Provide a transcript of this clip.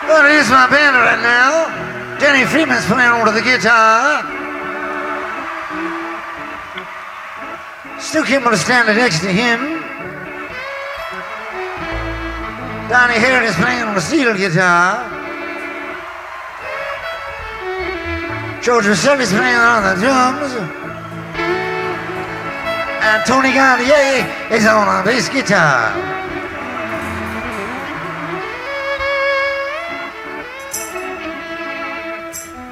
Well, here's my band right now. Danny Freeman's playing over the guitar. Stu Kimball is standing next to him. Donnie Harrod is playing on the steel guitar. George Rosselli's playing on the drums. And Tony Gallagher is on the bass guitar.